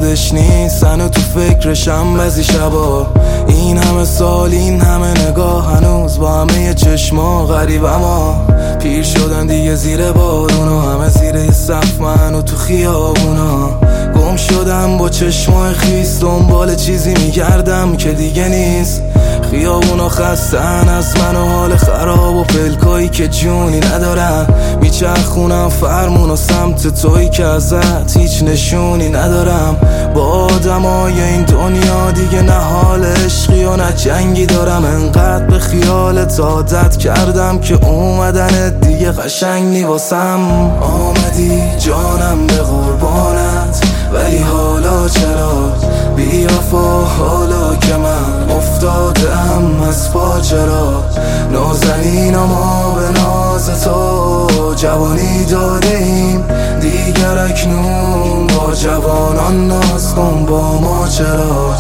یادش نیستن و تو فکرشم بعضی شبا. این همه سال این همه نگاه هنوز با همه چشما غریب، اما پیر شدن دیگه زیر بارونو، همه زیر یه صف من و تو خیابونا. گم شدم با چشمای خیس، دنبال چیزی میگردم که دیگه نیست. خیابونا خستن از من و حال خراب و پلکایی که جونی ندارن. میچرخونم فرمون و سمت تویی که ازت هیچ نشونی ندارم. با آدمای این دنیا دیگه نه حال عشقی و نه جنگی دارم. انقدر به خیالت عادت کردم که اومدنت دیگه قشنگ نی واسم. آمدی جانم به قربانت، ولی حالا چرا بی وفا؟ حالا که من افتادم از پا، چرا نازنین ما به ناز تو جوانی داریم دیگر اکنون؟ با جوانان ناز کن با ما، چرا؟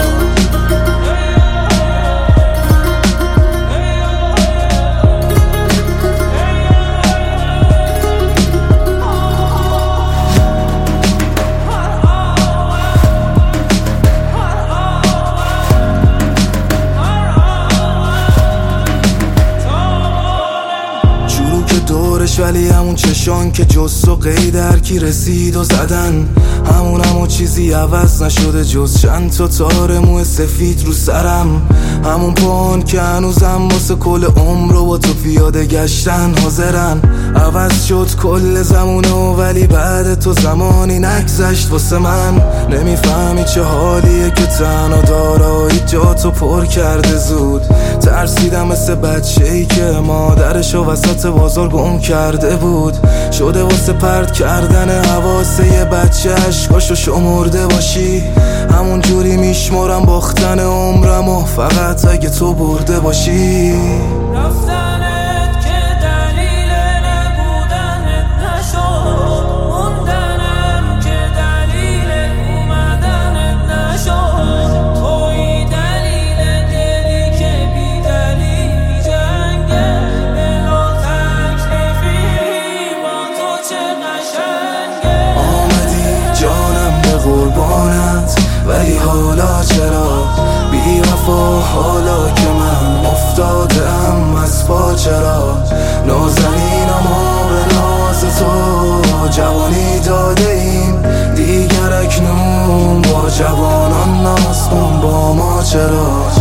دورش ولی همون چشان که جز و قید هرکی رسید و زدن، همون چیزی عوض نشده جز چند تا تار موی سفید رو سرم. همون پان که هنوزم واسه کل عمر رو با تو پیاده گشتن حاضرن. عوض شد کل زمونه ولی بعد تو زمانی نگذشت واسه من. نمیفهمی چه حالیه که تنها دارایی جاتو پر کرده زود. ترسیدم مثل بچه‌ای که مادرشو وسط بازار گم کرده بود. شده واسه پرت کردن حواسه یه بچه عشقاشو شمرده باشی. همون جوری میشمرم باختن عمرم و فقط اگه تو برده باشی. رفتنت که دلیل نبودنت نشد، موندنم که دلیل اومدنت نشد. توی دلیل دلی که بی دلیل میجنگه، بلا تکلیفی با تو چه قشنگه. آمدی جانم به قربانت، ولی حالا چرا بی وفا؟ حالا که من افتادم از پا، چرا نازنینم و به ناز تو جوانی داده ایم دیگر اکنون؟ با جوانان ناز کن با ما، چرا؟